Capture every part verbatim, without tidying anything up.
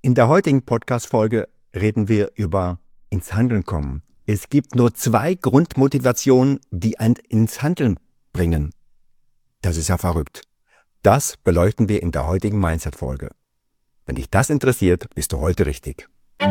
In der heutigen Podcast-Folge reden wir über ins Handeln kommen. Es gibt nur zwei Grundmotivationen, die einen ins Handeln bringen. Das ist ja verrückt. Das beleuchten wir in der heutigen Mindset-Folge. Wenn dich das interessiert, bist du heute richtig.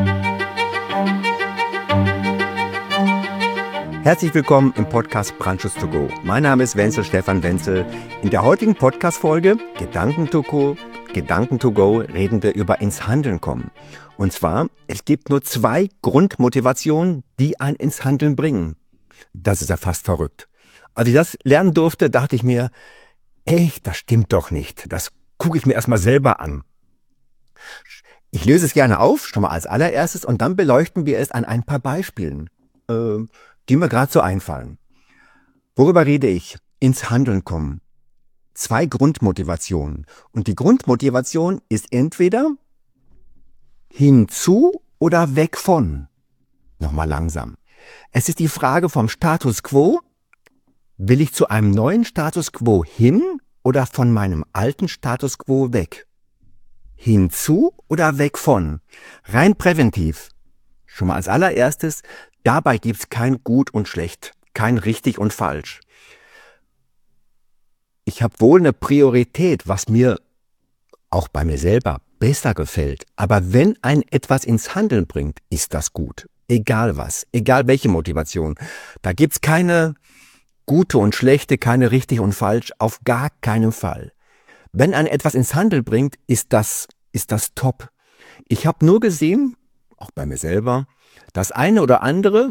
Herzlich willkommen im Podcast Brandschutz to go. Mein Name ist Wenzel, Stefan Wenzel. In der heutigen Podcast-Folge Gedanken to go, Gedanken to go reden wir über ins Handeln kommen. Und zwar, es gibt nur zwei Grundmotivationen, die einen ins Handeln bringen. Das ist ja fast verrückt. Als ich das lernen durfte, dachte ich mir, echt, das stimmt doch nicht. Das gucke ich mir erstmal selber an. Ich löse es gerne auf, schon mal als allererstes, und dann beleuchten wir es an ein paar Beispielen, äh, die mir gerade so einfallen. Worüber rede ich? Ins Handeln kommen. Zwei Grundmotivationen. Und die Grundmotivation ist entweder hinzu oder weg von. Nochmal langsam. Es ist die Frage vom Status quo. Will ich zu einem neuen Status quo hin oder von meinem alten Status quo weg? Hinzu oder weg von? Rein präventiv. Schon mal als allererstes, dabei gibt es kein Gut und Schlecht, kein richtig und falsch. Ich habe wohl eine Priorität, was mir auch bei mir selber besser gefällt. Aber wenn ein etwas ins Handeln bringt, ist das gut. Egal was, egal welche Motivation. Da gibt es keine gute und schlechte, keine richtig und falsch, auf gar keinen Fall. Wenn ein etwas ins Handeln bringt, ist das, ist das top. Ich habe nur gesehen, auch bei mir selber, das eine oder andere,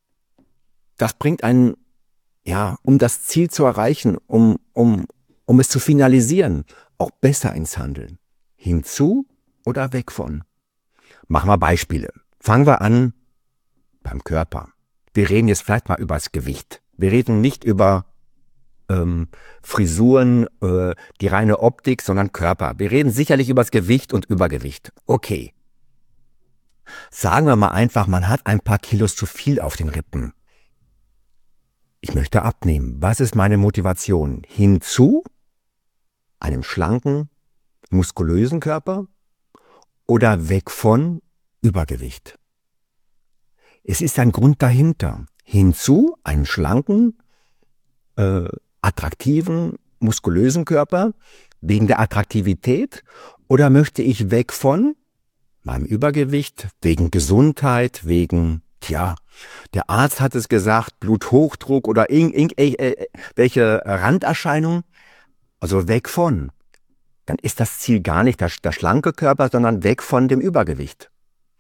das bringt einen, ja, um das Ziel zu erreichen, um, um, um es zu finalisieren, auch besser ins Handeln. Hinzu oder weg von? Machen wir Beispiele. Fangen wir an beim Körper. Wir reden jetzt vielleicht mal über das Gewicht. Wir reden nicht über ähm, Frisuren, äh, die reine Optik, sondern Körper. Wir reden sicherlich über das Gewicht und Übergewicht. Okay. Sagen wir mal einfach, man hat ein paar Kilos zu viel auf den Rippen. Ich möchte abnehmen. Was ist meine Motivation? Hinzu einem schlanken, muskulösen Körper oder weg von Übergewicht? Es ist ein Grund dahinter. Hinzu einen schlanken, äh, attraktiven, muskulösen Körper wegen der Attraktivität oder möchte ich weg von meinem Übergewicht wegen Gesundheit, wegen, tja, der Arzt hat es gesagt, Bluthochdruck oder irgendwelche Randerscheinungen, also weg von. Dann ist das Ziel gar nicht der, der schlanke Körper, sondern weg von dem Übergewicht.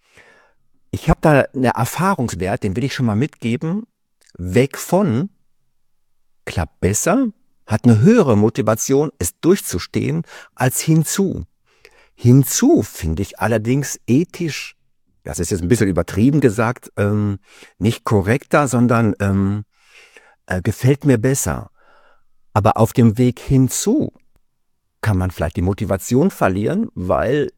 Ich habe da einen Erfahrungswert, den will ich schon mal mitgeben. Weg von klappt besser, hat eine höhere Motivation, es durchzustehen, als hinzu. Hinzu finde ich allerdings ethisch, das ist jetzt ein bisschen übertrieben gesagt, ähm, nicht korrekter, sondern ähm, äh, gefällt mir besser. Aber auf dem Weg hinzu kann man vielleicht die Motivation verlieren, weil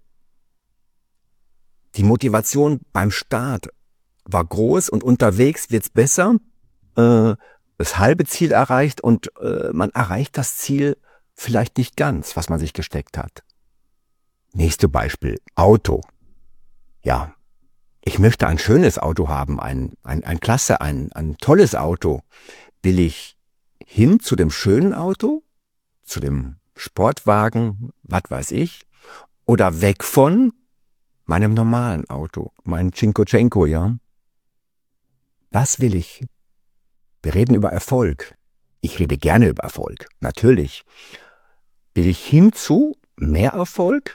die Motivation beim Start war groß und unterwegs wird es besser, äh, das halbe Ziel erreicht und äh, man erreicht das Ziel vielleicht nicht ganz, was man sich gesteckt hat. Nächstes Beispiel, Auto. Ja, ich möchte ein schönes Auto haben, ein, ein, ein klasse, ein, ein tolles Auto. Will ich hin zu dem schönen Auto, zu dem Sportwagen, was weiß ich, oder weg von meinem normalen Auto, mein Cinquecento, ja? Das will ich. Wir reden über Erfolg. Ich rede gerne über Erfolg, natürlich. Will ich hin zu mehr Erfolg?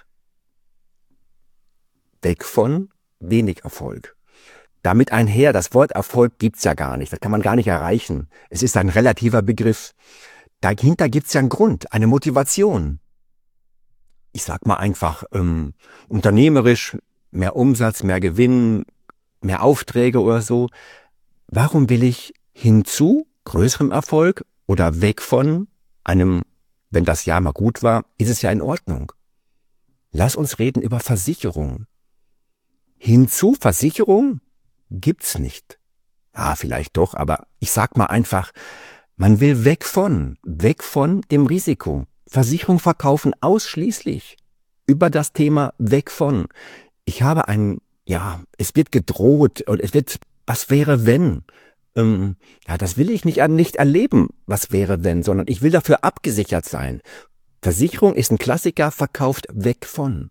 Weg von wenig Erfolg. Damit einher, das Wort Erfolg gibt's ja gar nicht, das kann man gar nicht erreichen. Es ist ein relativer Begriff. Dahinter gibt's ja einen Grund, eine Motivation. Ich sag mal einfach, ähm, unternehmerisch, mehr Umsatz, mehr Gewinn, mehr Aufträge oder so. Warum will ich hinzu größerem Erfolg oder weg von einem, wenn das Jahr mal gut war, ist es ja in Ordnung. Lass uns reden über Versicherung. Hinzu Versicherung gibt's nicht. Ah, vielleicht doch, aber ich sag mal einfach, man will weg von, weg von dem Risiko. Versicherung verkaufen ausschließlich über das Thema weg von. Ich habe ein, ja, es wird gedroht und es wird, was wäre wenn? Ähm, ja, das will ich nicht, nicht erleben, was wäre wenn, sondern ich will dafür abgesichert sein. Versicherung ist ein Klassiker, verkauft weg von.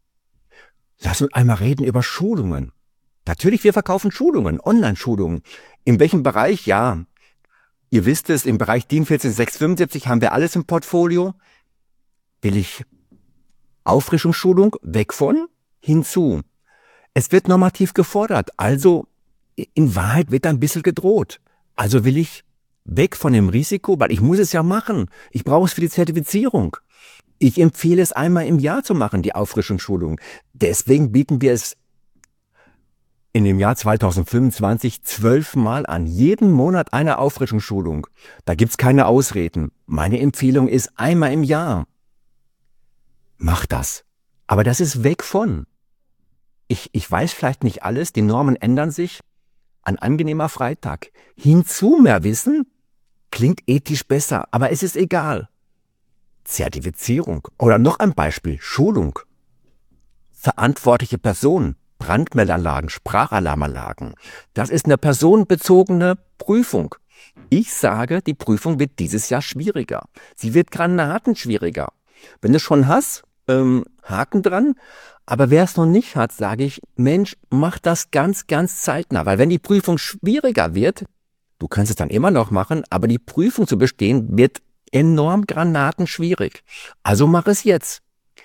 Lass uns einmal reden über Schulungen. Natürlich, wir verkaufen Schulungen, Online-Schulungen. In welchem Bereich? Ja, ihr wisst es, im Bereich DIN ein vier sechs fünf haben wir alles im Portfolio. Will ich Auffrischungsschulung weg von, hinzu. Es wird normativ gefordert, also in Wahrheit wird da ein bisschen gedroht. Also will ich weg von dem Risiko, weil ich muss es ja machen. Ich brauche es für die Zertifizierung. Ich empfehle es einmal im Jahr zu machen, die Auffrischungsschulung. Deswegen bieten wir es in dem Jahr zweitausendfünfundzwanzig zwölfmal an. Jeden Monat eine Auffrischungsschulung. Da gibt's keine Ausreden. Meine Empfehlung ist einmal im Jahr. Mach das. Aber das ist weg von. Ich, ich weiß vielleicht nicht alles, die Normen ändern sich. Ein angenehmer Freitag. Hinzu mehr Wissen klingt ethisch besser, aber es ist egal. Zertifizierung. Oder noch ein Beispiel, Schulung. Verantwortliche Person, Brandmeldeanlagen, Sprachalarmanlagen. Das ist eine personenbezogene Prüfung. Ich sage, die Prüfung wird dieses Jahr schwieriger. Sie wird granatenschwieriger. Wenn du es schon hast, ähm, Haken dran. Aber wer es noch nicht hat, sage ich, Mensch, mach das ganz, ganz zeitnah. Weil wenn die Prüfung schwieriger wird, du kannst es dann immer noch machen, aber die Prüfung zu bestehen wird enorm granatenschwierig. Also mach es jetzt.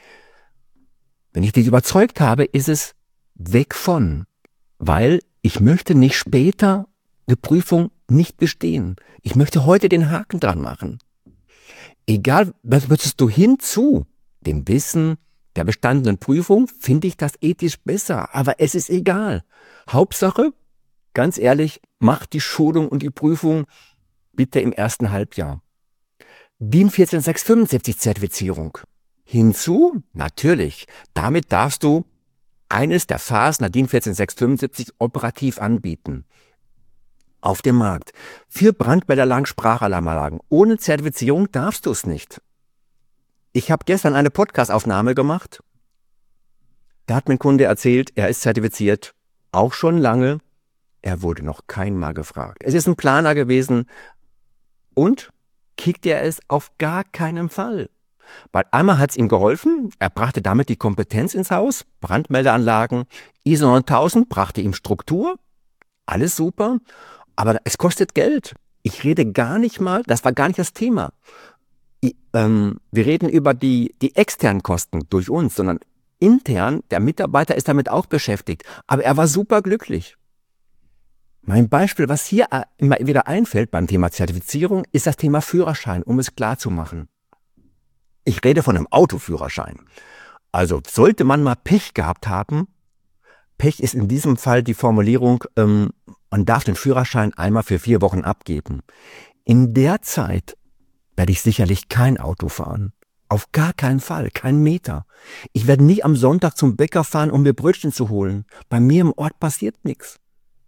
Wenn ich dich überzeugt habe, ist es weg von. Weil ich möchte nicht später eine Prüfung nicht bestehen. Ich möchte heute den Haken dran machen. Egal, was würdest du hinzu dem Wissen der bestandenen Prüfung, finde ich das ethisch besser. Aber es ist egal. Hauptsache, ganz ehrlich, mach die Schulung und die Prüfung bitte im ersten Halbjahr. DIN ein vier sechs fünf Zertifizierung. Hinzu, natürlich, damit darfst du eines der Phasen der DIN ein vier sechs fünf operativ anbieten. Auf dem Markt. Für Brandmeldeanlagen, Sprachalarmanlagen. Ohne Zertifizierung darfst du es nicht. Ich habe gestern eine Podcast-Aufnahme gemacht. Da hat mir ein Kunde erzählt, er ist zertifiziert, auch schon lange. Er wurde noch kein Mal gefragt. Es ist ein Planer gewesen und kickt er es auf gar keinen Fall. Weil einmal hat es ihm geholfen, er brachte damit die Kompetenz ins Haus, Brandmeldeanlagen, I S O neuntausend brachte ihm Struktur, alles super, aber es kostet Geld. Ich rede gar nicht mal, das war gar nicht das Thema. Ich, ähm, wir reden über die, die externen Kosten durch uns, sondern intern, der Mitarbeiter ist damit auch beschäftigt, aber er war super glücklich. Mein Beispiel, was hier immer wieder einfällt beim Thema Zertifizierung, ist das Thema Führerschein, um es klar zu machen. Ich rede von einem Autoführerschein. Also sollte man mal Pech gehabt haben, Pech ist in diesem Fall die Formulierung, ähm, man darf den Führerschein einmal für vier Wochen abgeben. In der Zeit werde ich sicherlich kein Auto fahren. Auf gar keinen Fall, kein Meter. Ich werde nie am Sonntag zum Bäcker fahren, um mir Brötchen zu holen. Bei mir im Ort passiert nichts.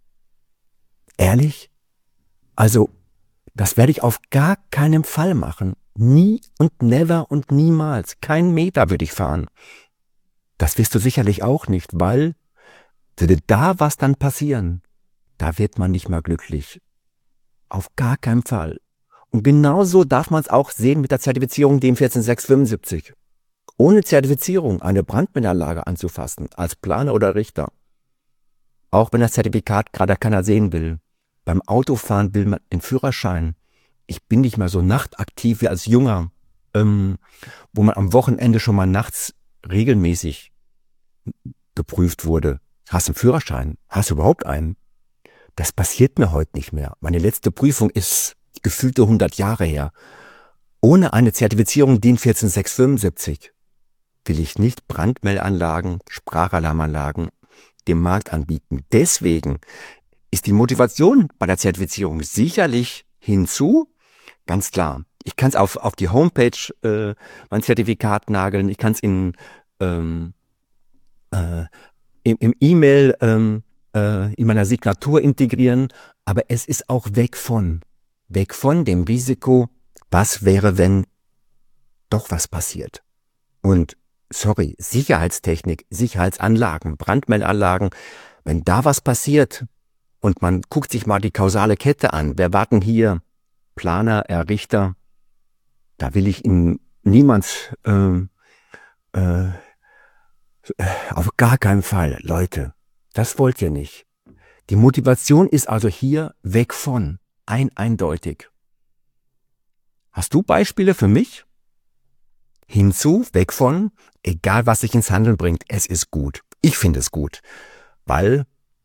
Ehrlich? Also, das werde ich auf gar keinen Fall machen. Nie und never und niemals. Kein Meter würde ich fahren. Das wirst du sicherlich auch nicht, weil würde da was dann passieren, da wird man nicht mehr glücklich. Auf gar keinen Fall. Und genauso darf man es auch sehen mit der Zertifizierung DIN ein vier sechs fünf. Ohne Zertifizierung eine Brandmeldeanlage anzufassen, als Planer oder Richter, auch wenn das Zertifikat gerade keiner sehen will, beim Autofahren will man den Führerschein. Ich bin nicht mehr so nachtaktiv wie als Junger, ähm, wo man am Wochenende schon mal nachts regelmäßig geprüft wurde. Hast du einen Führerschein? Hast du überhaupt einen? Das passiert mir heute nicht mehr. Meine letzte Prüfung ist gefühlte hundert Jahre her. Ohne eine Zertifizierung DIN ein vier sechs fünf will ich nicht Brandmeldeanlagen, Sprachalarmanlagen dem Markt anbieten. Deswegen ist die Motivation bei der Zertifizierung sicherlich hinzu, ganz klar. Ich kann es auf, auf die Homepage äh, mein Zertifikat nageln, ich kann es in ähm, äh, im, im E-Mail ähm, äh, in meiner Signatur integrieren, aber es ist auch weg von, weg von dem Risiko, was wäre, wenn doch was passiert. Und sorry, Sicherheitstechnik, Sicherheitsanlagen, Brandmeldeanlagen, wenn da was passiert und man guckt sich mal die kausale Kette an, wer war denn hier Planer, Errichter, da will ich in niemand, äh, äh, auf gar keinen Fall, Leute, das wollt ihr nicht. Die Motivation ist also hier weg von, ein eindeutig. Hast du Beispiele für mich? Hinzu, weg von, egal was sich ins Handeln bringt, es ist gut. Ich finde es gut, weil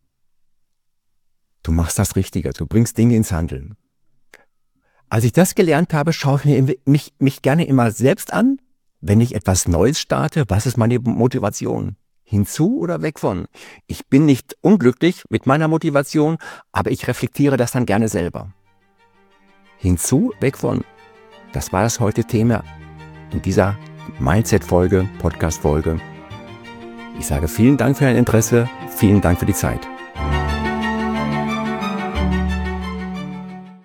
du machst das Richtige, du bringst Dinge ins Handeln. Als ich das gelernt habe, schaue ich mir mich, mich gerne immer selbst an, wenn ich etwas Neues starte, was ist meine Motivation? Hinzu oder weg von? Ich bin nicht unglücklich mit meiner Motivation, aber ich reflektiere das dann gerne selber. Hinzu, weg von. Das war das heute Thema in dieser Mindset-Folge, Podcast-Folge. Ich sage vielen Dank für dein Interesse, vielen Dank für die Zeit.